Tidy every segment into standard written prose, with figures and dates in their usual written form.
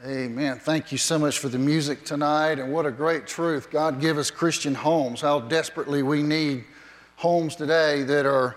Amen. Thank you so much for the music tonight, and what a great truth. God give us Christian homes. How desperately we need homes today that are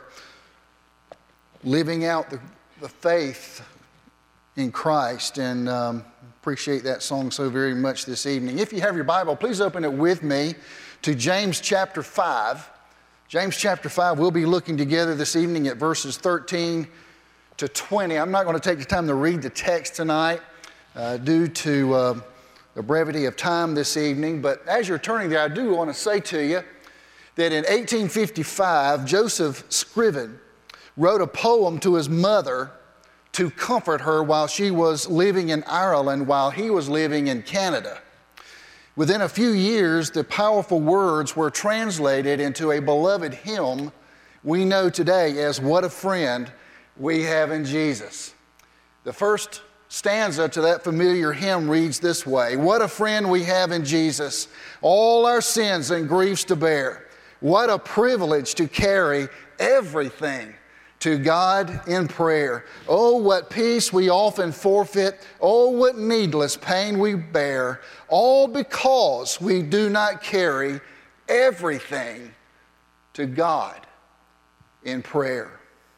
living out the faith in Christ, and appreciate that song so very much this evening. If you have your Bible, please open it with me to James chapter 5. James chapter 5, we'll be looking together this evening at verses 13 to 20. I'm not going to take the time to read the text tonight due to the brevity of time this evening, but as you're turning there, I do want to say to you that in 1855, Joseph Scriven wrote a poem to his mother to comfort her while she was living in Ireland while he was living in Canada. Within a few years, the powerful words were translated into a beloved hymn we know today as "What a Friend We Have in Jesus." The first stanza to that familiar hymn reads this way: "What a friend we have in Jesus, all our sins and griefs to bear. What a privilege to carry everything to God in prayer. Oh, what peace we often forfeit. Oh, what needless pain we bear. All because we do not carry everything to God in prayer."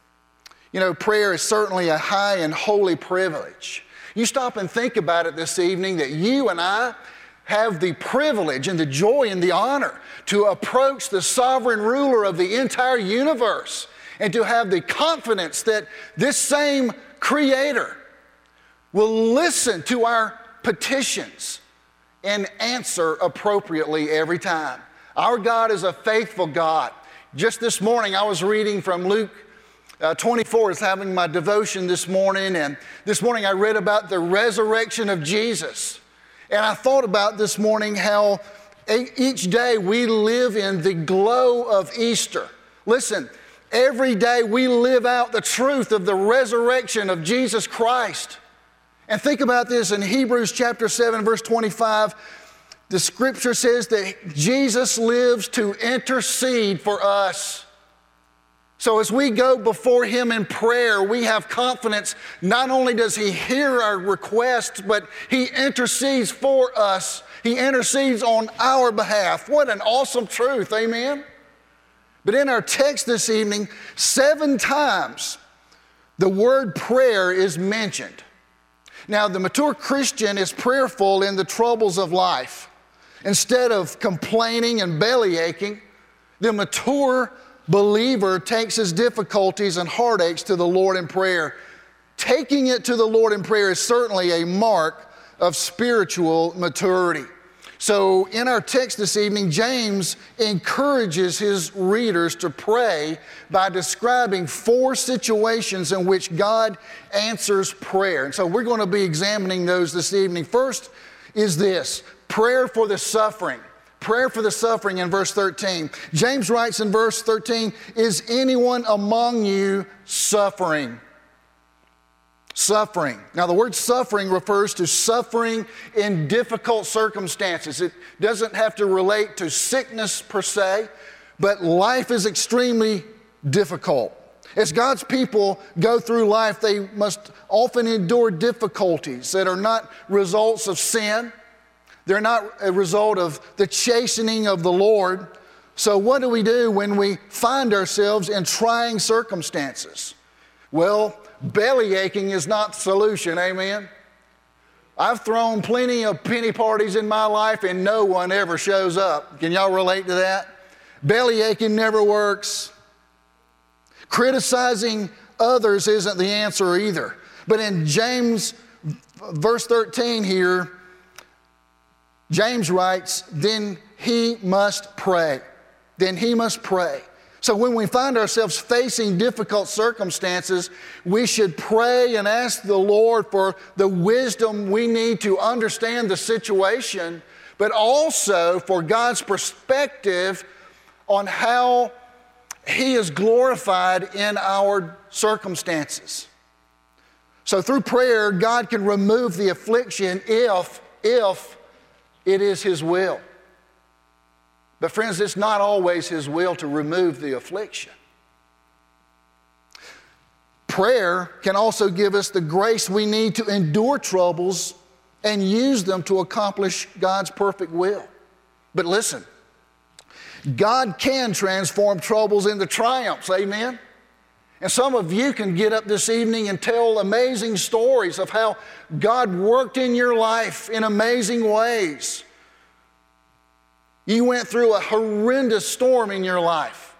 You know, prayer is certainly a high and holy privilege. You stop and think about it this evening that you and I have the privilege and the joy and the honor to approach the sovereign ruler of the entire universe and to have the confidence that this same Creator will listen to our petitions and answer appropriately every time. Our God is a faithful God. Just this morning I was reading from Luke 24 is having my devotion this morning, and this morning I read about the resurrection of Jesus. And I thought about this morning how each day we live in the glow of Easter. Listen, every day we live out the truth of the resurrection of Jesus Christ. And think about this in Hebrews chapter 7, verse 25. The scripture says that Jesus lives to intercede for us. So as we go before Him in prayer, we have confidence. Not only does He hear our requests, but He intercedes for us. He intercedes on our behalf. What an awesome truth, amen? But in our text this evening, 7 times the word prayer is mentioned. Now, the mature Christian is prayerful in the troubles of life. Instead of complaining and bellyaching, the mature believer takes his difficulties and heartaches to the Lord in prayer. Taking it to the Lord in prayer is certainly a mark of spiritual maturity. So in our text this evening, James encourages his readers to pray by describing 4 situations in which God answers prayer. And so we're going to be examining those this evening. First is this: prayer for the suffering. Prayer for the suffering in verse 13. James writes in verse 13, "Is anyone among you suffering?" Suffering. Now, the word suffering refers to suffering in difficult circumstances. It doesn't have to relate to sickness per se, but life is extremely difficult. As God's people go through life, they must often endure difficulties that are not results of sin. They're not a result of the chastening of the Lord. So what do we do when we find ourselves in trying circumstances? Well, belly aching is not the solution, amen? I've thrown plenty of penny parties in my life and no one ever shows up. Can y'all relate to that? Belly aching never works. Criticizing others isn't the answer either. But in James verse 13 here, James writes, then he must pray. Then he must pray. So when we find ourselves facing difficult circumstances, we should pray and ask the Lord for the wisdom we need to understand the situation, but also for God's perspective on how He is glorified in our circumstances. So through prayer, God can remove the affliction if it is His will. But friends, it's not always His will to remove the affliction. Prayer can also give us the grace we need to endure troubles and use them to accomplish God's perfect will. But listen, God can transform troubles into triumphs, amen? And some of you can get up this evening and tell amazing stories of how God worked in your life in amazing ways. You went through a horrendous storm in your life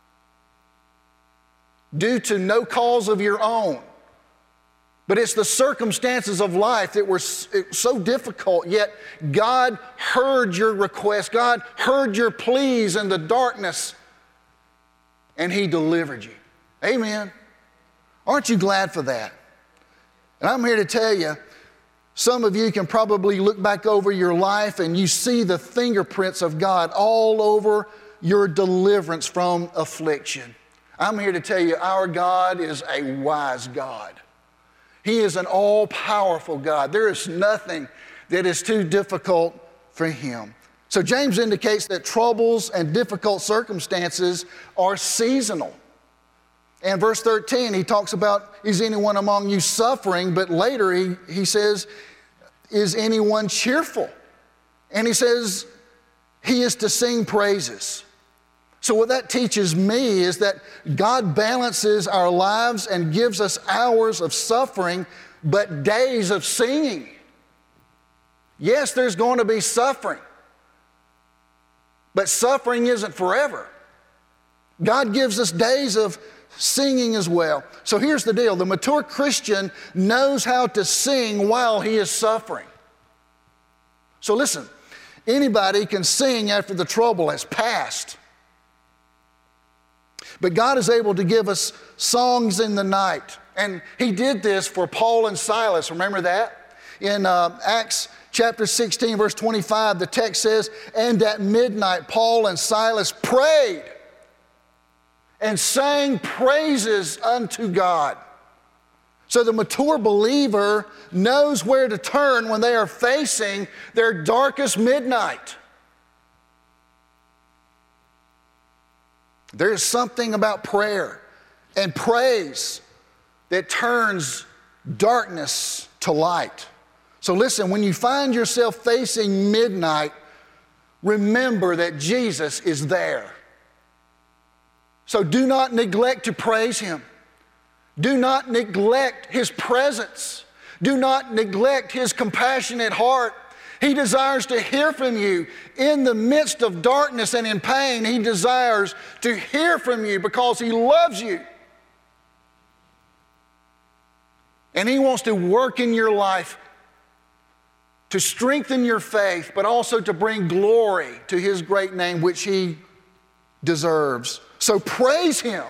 due to no cause of your own. But it's the circumstances of life that were so difficult, yet God heard your request. God heard your pleas in the darkness, and He delivered you. Amen. Aren't you glad for that? And I'm here to tell you, some of you can probably look back over your life and you see the fingerprints of God all over your deliverance from affliction. I'm here to tell you, our God is a wise God. He is an all-powerful God. There is nothing that is too difficult for Him. So James indicates that troubles and difficult circumstances are seasonal. And verse 13, he talks about, is anyone among you suffering? But later he says, is anyone cheerful? And he says, he is to sing praises. So what that teaches me is that God balances our lives and gives us hours of suffering, but days of singing. Yes, there's going to be suffering, but suffering isn't forever. God gives us days of singing as well. So here's the deal. The mature Christian knows how to sing while he is suffering. So listen, anybody can sing after the trouble has passed. But God is able to give us songs in the night. And He did this for Paul and Silas. Remember that? In Acts chapter 16, verse 25, the text says, and at midnight Paul and Silas prayed and sang praises unto God. So the mature believer knows where to turn when they are facing their darkest midnight. There is something about prayer and praise that turns darkness to light. So listen, when you find yourself facing midnight, remember that Jesus is there. So do not neglect to praise Him. Do not neglect His presence. Do not neglect His compassionate heart. He desires to hear from you in the midst of darkness and in pain. He desires to hear from you because He loves you. And He wants to work in your life to strengthen your faith, but also to bring glory to His great name, which He deserves. So praise Him.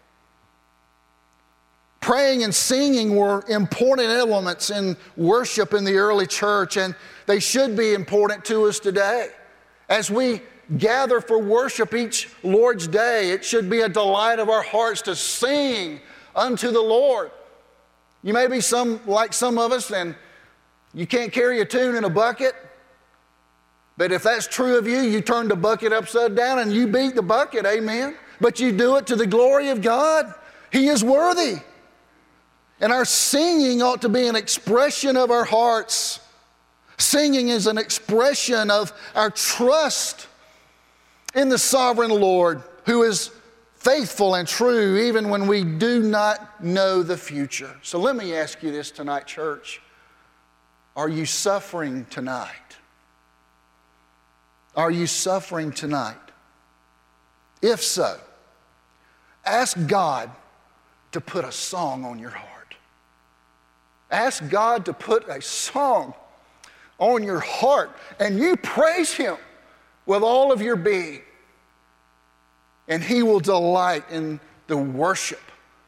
Praying and singing were important elements in worship in the early church, and they should be important to us today. As we gather for worship each Lord's Day, it should be a delight of our hearts to sing unto the Lord. You may be like some of us, and you can't carry a tune in a bucket. But if that's true of you, you turn the bucket upside down and you beat the bucket, amen? But you do it to the glory of God. He is worthy. And our singing ought to be an expression of our hearts. Singing is an expression of our trust in the sovereign Lord, who is faithful and true even when we do not know the future. So let me ask you this tonight, church. Are you suffering tonight? Are you suffering tonight? If so, ask God to put a song on your heart. Ask God to put a song on your heart, and you praise Him with all of your being. And He will delight in the worship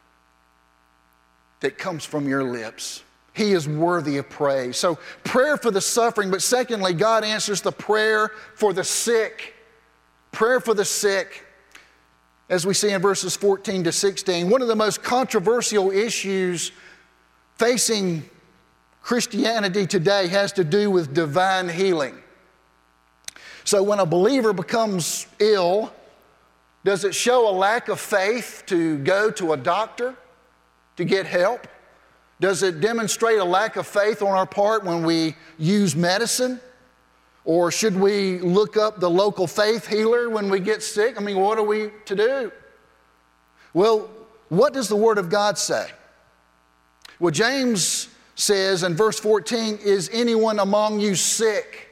that comes from your lips. He is worthy of praise. So prayer for the suffering, but secondly, God answers the prayer for the sick. Prayer for the sick, as we see in verses 14 to 16. One of the most controversial issues facing Christianity today has to do with divine healing. So when a believer becomes ill, does it show a lack of faith to go to a doctor to get help? Does it demonstrate a lack of faith on our part when we use medicine? Or should we look up the local faith healer when we get sick? I mean, what are we to do? Well, what does the Word of God say? Well, James says in verse 14, is anyone among you sick?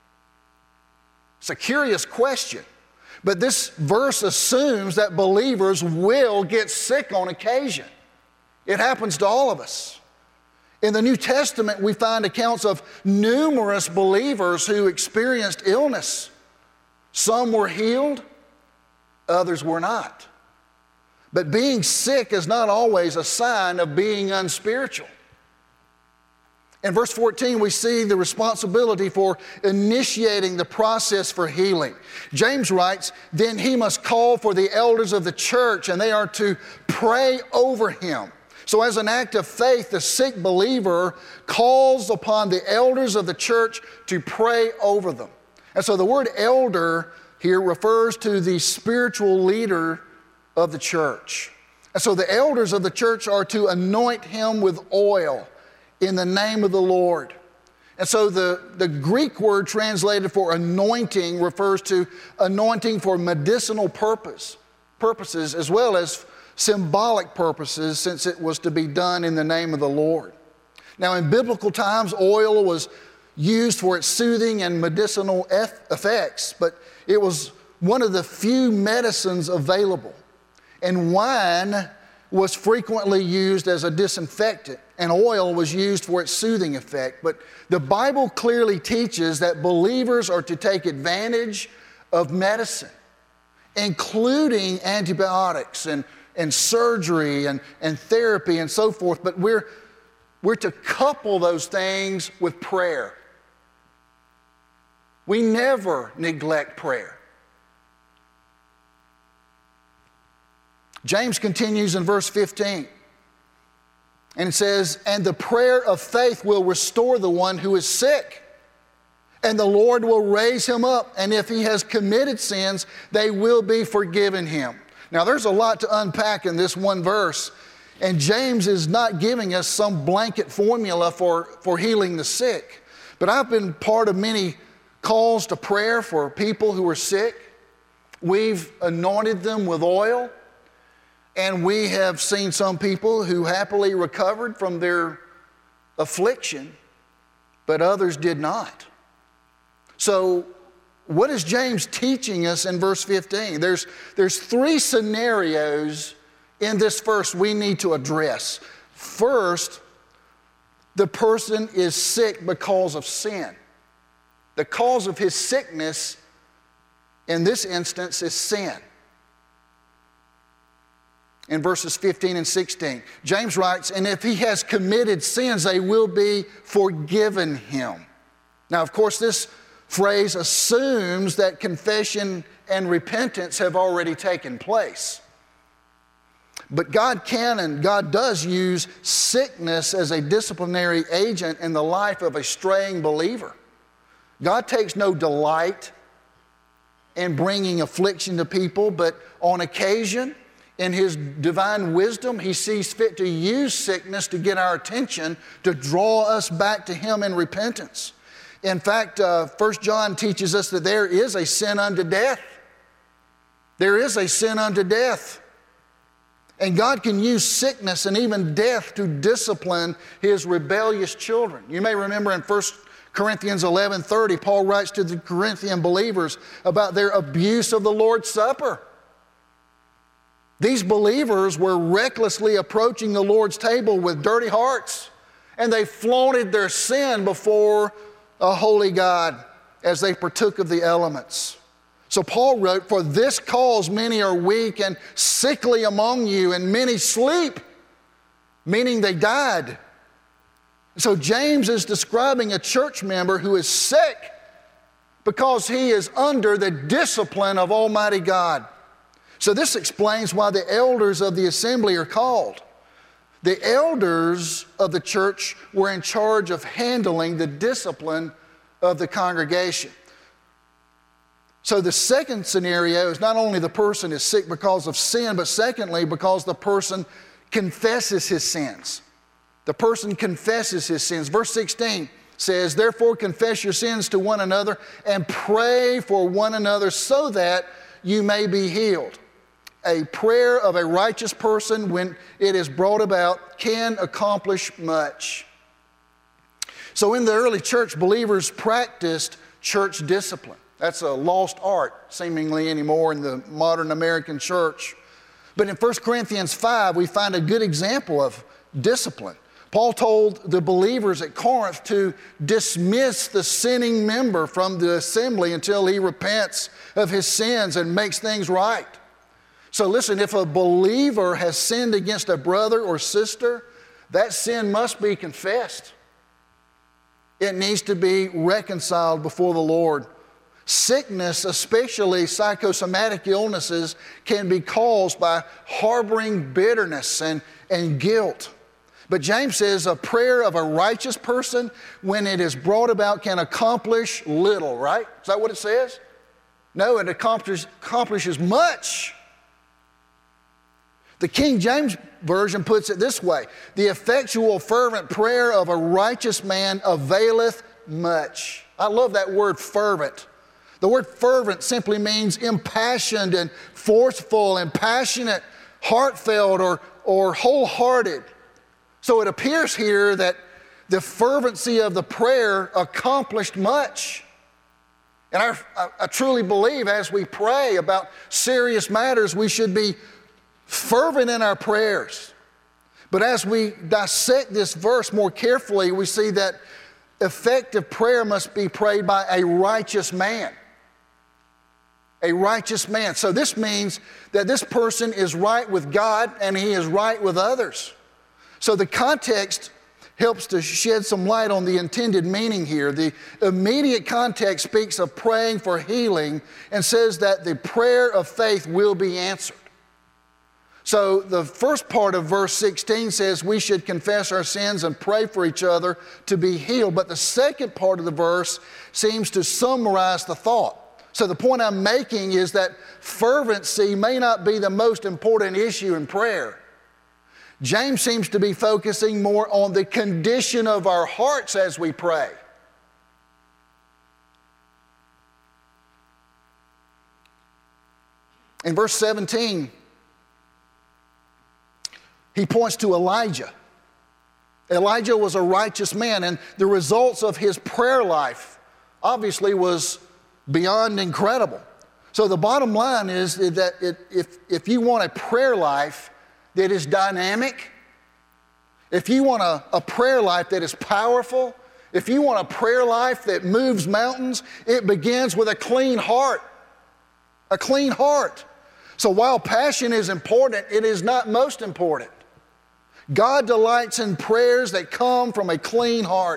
It's a curious question, but this verse assumes that believers will get sick on occasion. It happens to all of us. In the New Testament, we find accounts of numerous believers who experienced illness. Some were healed, others were not. But being sick is not always a sign of being unspiritual. In verse 14, we see the responsibility for initiating the process for healing. James writes, then he must call for the elders of the church, and they are to pray over him. So as an act of faith, the sick believer calls upon the elders of the church to pray over them. And so the word elder here refers to the spiritual leader of the church. And so the elders of the church are to anoint him with oil in the name of the Lord. And so the Greek word translated for anointing refers to anointing for medicinal purposes as well as symbolic purposes, since it was to be done in the name of the Lord. Now, in biblical times, oil was used for its soothing and medicinal effects, but it was one of the few medicines available. And wine was frequently used as a disinfectant, and oil was used for its soothing effect. But the Bible clearly teaches that believers are to take advantage of medicine, including antibiotics and surgery and therapy and so forth. But we're to couple those things with prayer. We never neglect prayer. James continues in verse 15, and it says, and the prayer of faith will restore the one who is sick, and the Lord will raise him up, and if he has committed sins, they will be forgiven him. Now, there's a lot to unpack in this one verse, and James is not giving us some blanket formula for healing the sick. But I've been part of many calls to prayer for people who are sick. We've anointed them with oil, and we have seen some people who happily recovered from their affliction, but others did not. So, what is James teaching us in verse 15? There's three scenarios in this verse we need to address. First, the person is sick because of sin. The cause of his sickness in this instance is sin. In verses 15 and 16, James writes, and if he has committed sins, they will be forgiven him. Now, of course, this phrase assumes that confession and repentance have already taken place. But God can and God does use sickness as a disciplinary agent in the life of a straying believer. God takes no delight in bringing affliction to people, but on occasion, in His divine wisdom, He sees fit to use sickness to get our attention, to draw us back to Him in repentance. In fact, 1 John teaches us that there is a sin unto death. There is a sin unto death. And God can use sickness and even death to discipline His rebellious children. You may remember in 1 Corinthians 11:30, Paul writes to the Corinthian believers about their abuse of the Lord's Supper. These believers were recklessly approaching the Lord's table with dirty hearts, and they flaunted their sin before a holy God as they partook of the elements. So Paul wrote, for this cause many are weak and sickly among you, and many sleep, meaning they died. So James is describing a church member who is sick because he is under the discipline of Almighty God. So this explains why the elders of the assembly are called. The elders of the church were in charge of handling the discipline of the congregation. So the second scenario is not only the person is sick because of sin, but secondly, because the person confesses his sins. The person confesses his sins. Verse 16 says, therefore confess your sins to one another and pray for one another so that you may be healed. A prayer of a righteous person, when it is brought about, can accomplish much. So in the early church, believers practiced church discipline. That's a lost art, seemingly anymore in the modern American church. But in 1 Corinthians 5, we find a good example of discipline. Paul told the believers at Corinth to dismiss the sinning member from the assembly until he repents of his sins and makes things right. So listen, if a believer has sinned against a brother or sister, that sin must be confessed. It needs to be reconciled before the Lord. Sickness, especially psychosomatic illnesses, can be caused by harboring bitterness and guilt. But James says a prayer of a righteous person, when it is brought about, can accomplish little, right? Is that what it says? No, it accomplishes much. The King James Version puts it this way: the effectual fervent prayer of a righteous man availeth much. I love that word fervent. The word fervent simply means impassioned and forceful and passionate, heartfelt or wholehearted. So it appears here that the fervency of the prayer accomplished much. And I truly believe as we pray about serious matters, we should be fervent in our prayers. But as we dissect this verse more carefully, we see that effective prayer must be prayed by a righteous man. A righteous man. So this means that this person is right with God and he is right with others. So the context helps to shed some light on the intended meaning here. The immediate context speaks of praying for healing and says that the prayer of faith will be answered. So the first part of verse 16 says we should confess our sins and pray for each other to be healed. But the second part of the verse seems to summarize the thought. So the point I'm making is that fervency may not be the most important issue in prayer. James seems to be focusing more on the condition of our hearts as we pray. In verse 17, he points to Elijah. Elijah was a righteous man, and the results of his prayer life obviously was beyond incredible. So the bottom line is that if you want a prayer life that is dynamic, if you want a prayer life that is powerful, if you want a prayer life that moves mountains, it begins with a clean heart. A clean heart. So while passion is important, it is not most important. God delights in prayers that come from a clean heart.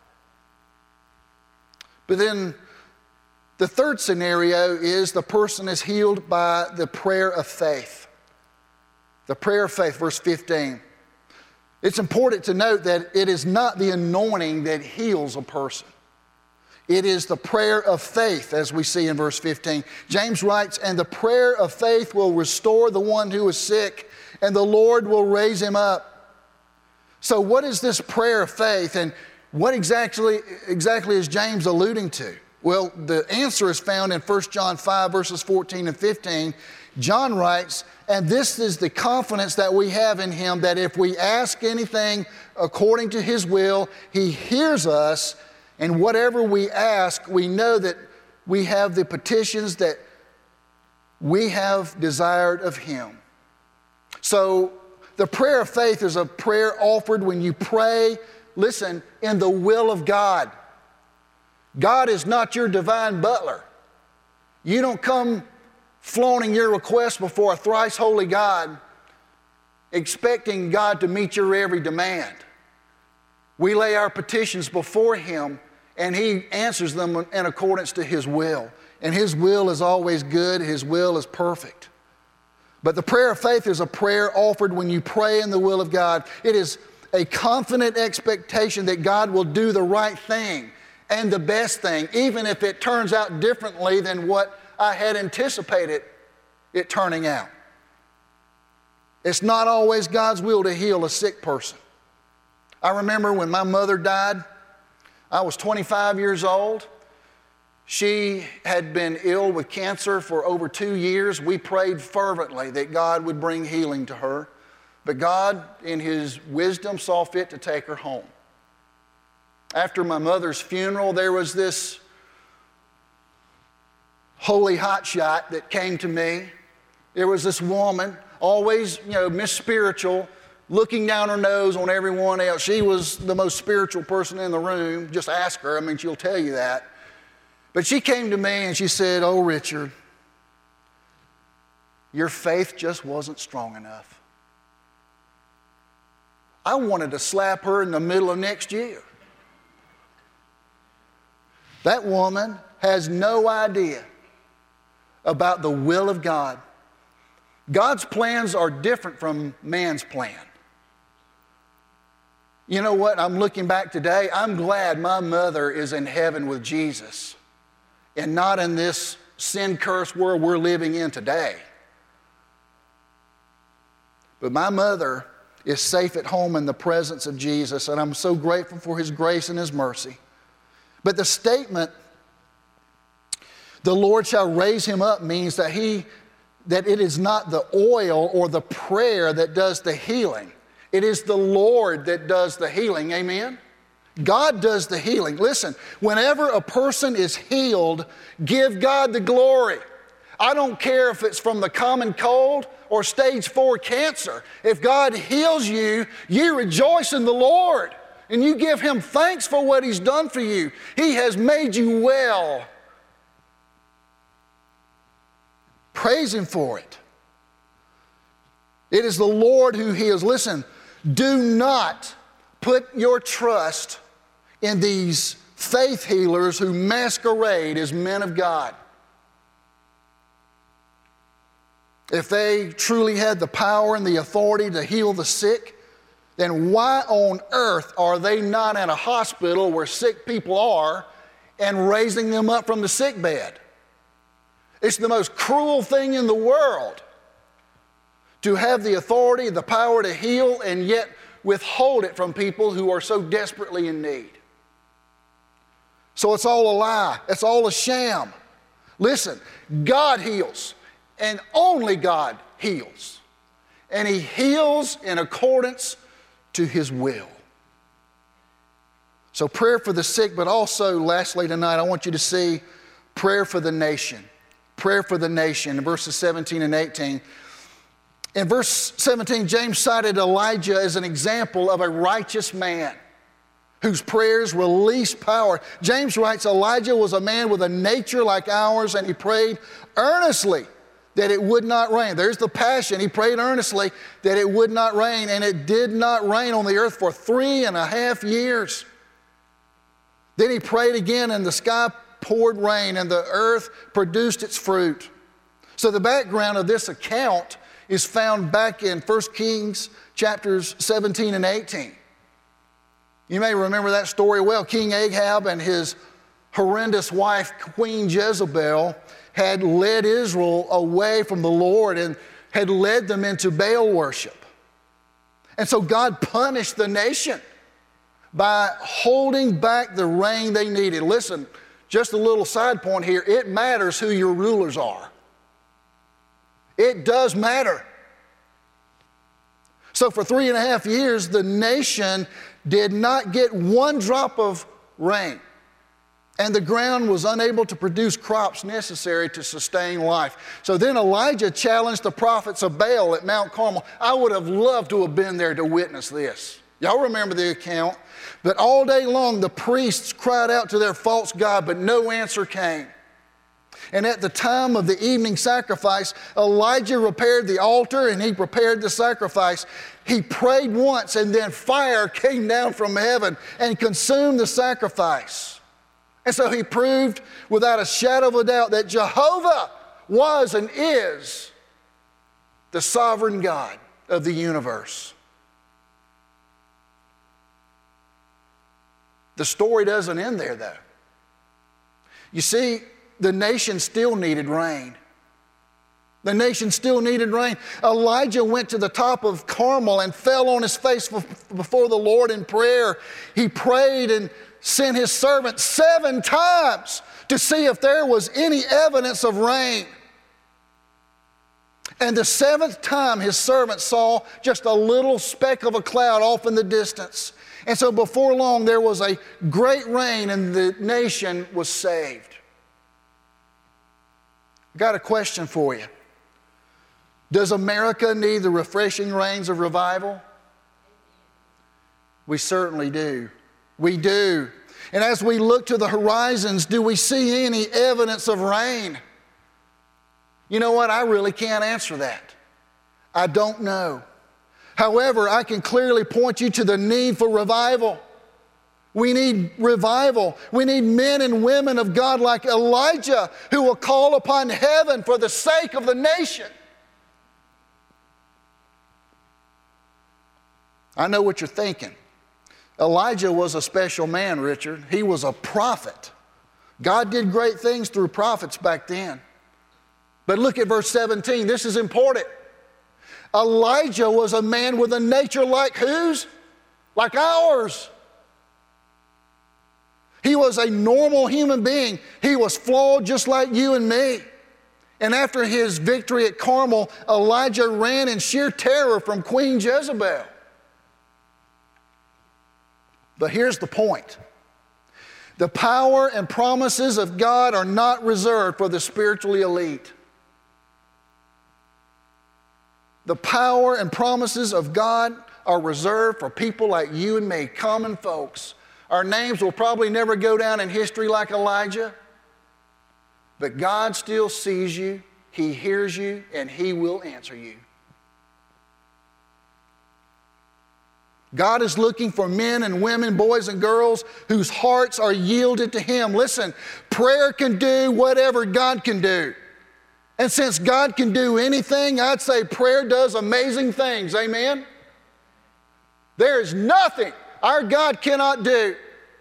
But then the third scenario is the person is healed by the prayer of faith. The prayer of faith, verse 15. It's important to note that it is not the anointing that heals a person. It is the prayer of faith, as we see in verse 15. James writes, and the prayer of faith will restore the one who is sick, and the Lord will raise him up. So what is this prayer of faith, and what exactly is James alluding to? Well, the answer is found in 1 John 5, verses 14 and 15. John writes, and this is the confidence that we have in him, that if we ask anything according to his will, he hears us, and whatever we ask, we know that we have the petitions that we have desired of him. So the prayer of faith is a prayer offered when you pray, listen, in the will of God. God is not your divine butler. You don't come flaunting your request before a thrice holy God, expecting God to meet your every demand. We lay our petitions before him, and he answers them in accordance to his will. And his will is always good. His will is perfect. But the prayer of faith is a prayer offered when you pray in the will of God. It is a confident expectation that God will do the right thing and the best thing, even if it turns out differently than what I had anticipated it turning out. It's not always God's will to heal a sick person. I remember when my mother died, I was 25 years old. She had been ill with cancer for over 2 years. We prayed fervently that God would bring healing to her. But God, in His wisdom, saw fit to take her home. After my mother's funeral, there was this holy hotshot that came to me. There was this woman, always, Miss Spiritual, looking down her nose on everyone else. She was the most spiritual person in the room. Just ask her. She'll tell you that. But she came to me and she said, "Oh, Richard, your faith just wasn't strong enough." I wanted to slap her in the middle of next year. That woman has no idea about the will of God. God's plans are different from man's plan. You know what? I'm looking back today. I'm glad my mother is in heaven with Jesus and not in this sin-cursed world we're living in today. But my mother is safe at home in the presence of Jesus, and I'm so grateful for His grace and His mercy. But the statement, "The Lord shall raise him up," means that it is not the oil or the prayer that does the healing. It is the Lord that does the healing. Amen? God does the healing. Listen, whenever a person is healed, give God the glory. I don't care if it's from the common cold or stage 4 cancer. If God heals you, you rejoice in the Lord and you give Him thanks for what He's done for you. He has made you well. Praise Him for it. It is the Lord who heals. Listen, do not put your trust in these faith healers who masquerade as men of God. If they truly had the power and the authority to heal the sick, then why on earth are they not in a hospital where sick people are and raising them up from the sick bed? It's the most cruel thing in the world to have the authority, the power to heal, and yet withhold it from people who are so desperately in need. So it's all a lie. It's all a sham. Listen, God heals, and only God heals. And He heals in accordance to His will. So prayer for the sick, but also, lastly tonight, I want you to see prayer for the nation. Prayer for the nation in verses 17 and 18. In verse 17, James cited Elijah as an example of a righteous man whose prayers released power. James writes, Elijah was a man with a nature like ours, and he prayed earnestly that it would not rain. There's the passion. He prayed earnestly that it would not rain, and it did not rain on the earth for 3.5 years. Then he prayed again, and the sky poured rain, and the earth produced its fruit. So the background of this account is found back in 1 Kings chapters 17 and 18. You may remember that story well. King Ahab and his horrendous wife, Queen Jezebel, had led Israel away from the Lord and had led them into Baal worship. And so God punished the nation by holding back the rain they needed. Listen, just a little side point here. It matters who your rulers are. It does matter. So for 3.5 years, the nation did not get one drop of rain, and the ground was unable to produce crops necessary to sustain life. So then Elijah challenged the prophets of Baal at Mount Carmel. I would have loved to have been there to witness this. Y'all remember the account? But all day long, the priests cried out to their false god, but no answer came. And at the time of the evening sacrifice, Elijah repaired the altar and he prepared the sacrifice. He prayed once, and then fire came down from heaven and consumed the sacrifice. And so he proved without a shadow of a doubt that Jehovah was and is the sovereign God of the universe. The story doesn't end there, though. You see, the nation still needed rain. The nation still needed rain. Elijah went to the top of Carmel and fell on his face before the Lord in prayer. He prayed and sent his servant 7 times to see if there was any evidence of rain. And the 7th time his servant saw just a little speck of a cloud off in the distance. And so before long there was a great rain and the nation was saved. I've got a question for you. Does America need the refreshing rains of revival? We certainly do. We do. And as we look to the horizons, do we see any evidence of rain? You know what? I really can't answer that. I don't know. However, I can clearly point you to the need for revival. We need revival. We need men and women of God like Elijah who will call upon heaven for the sake of the nation. I know what you're thinking. Elijah was a special man, Richard. He was a prophet. God did great things through prophets back then. But look at verse 17. This is important. Elijah was a man with a nature like whose? Like ours. He was a normal human being. He was flawed just like you and me. And after his victory at Carmel, Elijah ran in sheer terror from Queen Jezebel. But here's the point. The power and promises of God are not reserved for the spiritually elite. The power and promises of God are reserved for people like you and me, common folks. Our names will probably never go down in history like Elijah, but God still sees you, He hears you, and He will answer you. God is looking for men and women, boys and girls whose hearts are yielded to Him. Listen, prayer can do whatever God can do. And since God can do anything, I'd say prayer does amazing things. Amen? There is nothing our God cannot do.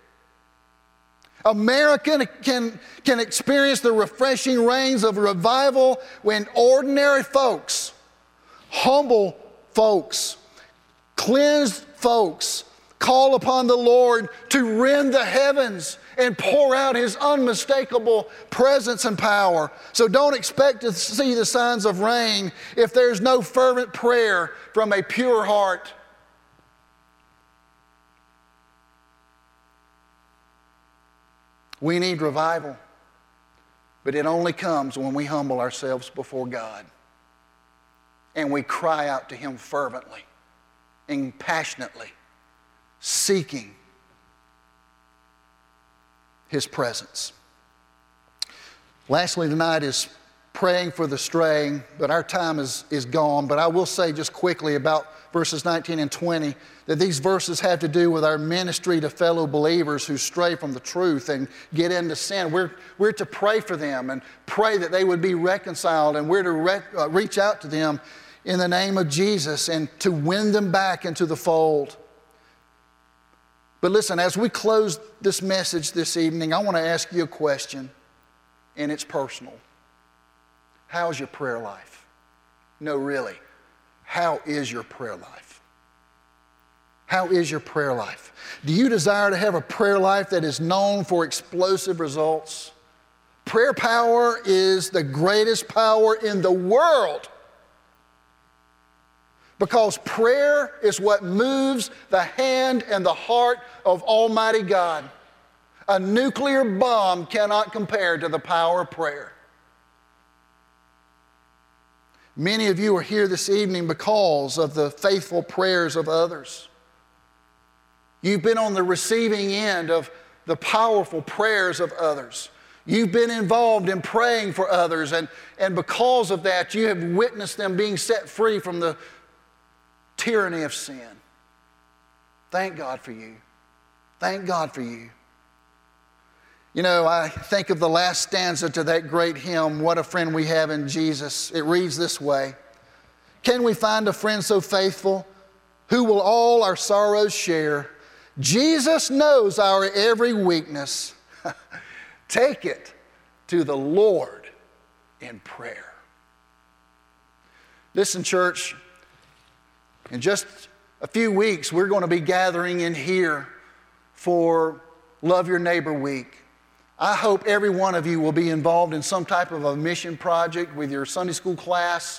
America can experience the refreshing rains of revival when ordinary folks, humble folks, cleansed folks call upon the Lord to rend the heavens and pour out His unmistakable presence and power. So don't expect to see the signs of rain if there's no fervent prayer from a pure heart. We need revival, but it only comes when we humble ourselves before God and we cry out to Him fervently and passionately, seeking His presence. Lastly tonight is praying for the straying, but our time is gone. But I will say just quickly about verses 19 and 20 that these verses have to do with our ministry to fellow believers who stray from the truth and get into sin. We're to pray for them and pray that they would be reconciled, and we're to reach out to them in the name of Jesus and to win them back into the fold. But listen, as we close this message this evening, I want to ask you a question, and it's personal. How's your prayer life? No, really. How is your prayer life? How is your prayer life? Do you desire to have a prayer life that is known for explosive results? Prayer power is the greatest power in the world, because prayer is what moves the hand and the heart of Almighty God. A nuclear bomb cannot compare to the power of prayer. Many of you are here this evening because of the faithful prayers of others. You've been on the receiving end of the powerful prayers of others. You've been involved in praying for others, and because of that, you have witnessed them being set free from the tyranny of sin. Thank God for you. Thank God for you. You know, I think of the last stanza to that great hymn, What a Friend We Have in Jesus. It reads this way: can we find a friend so faithful who will all our sorrows share? Jesus knows our every weakness. Take it to the Lord in prayer. Listen, church, in just a few weeks, we're going to be gathering in here for Love Your Neighbor Week. I hope every one of you will be involved in some type of a mission project with your Sunday school class.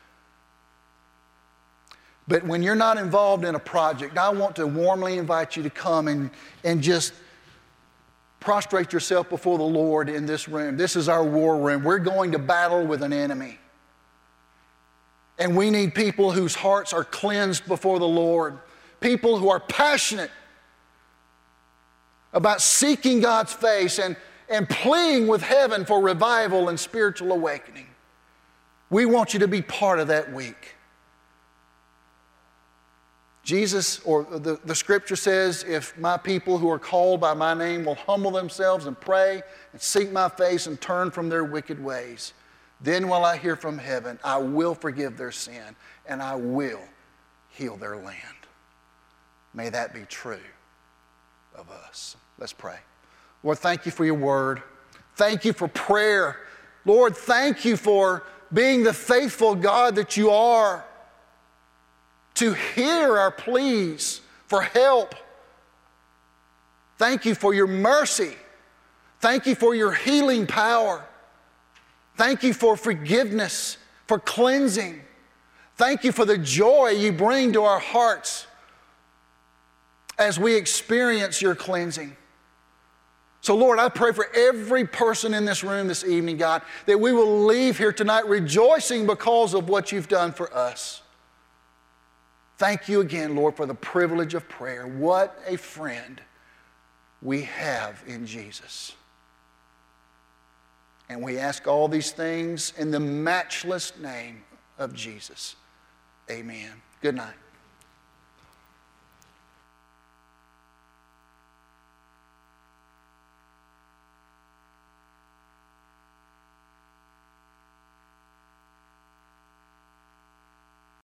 But when you're not involved in a project, I want to warmly invite you to come and just prostrate yourself before the Lord in this room. This is our war room. We're going to battle with an enemy. And we need people whose hearts are cleansed before the Lord. People who are passionate about seeking God's face and pleading with heaven for revival and spiritual awakening. We want you to be part of that week. Jesus, or the scripture says, if my people who are called by my name will humble themselves and pray and seek my face and turn from their wicked ways, then will I hear from heaven, I will forgive their sin, and I will heal their land. May that be true of us. Let's pray. Lord, thank you for your word. Thank you for prayer. Lord, thank you for being the faithful God that you are, to hear our pleas for help. Thank you for your mercy. Thank you for your healing power. Thank you for forgiveness, for cleansing. Thank you for the joy you bring to our hearts as we experience your cleansing. So Lord, I pray for every person in this room this evening, God, that we will leave here tonight rejoicing because of what you've done for us. Thank you again, Lord, for the privilege of prayer. What a friend we have in Jesus. And we ask all these things in the matchless name of Jesus. Amen. Good night.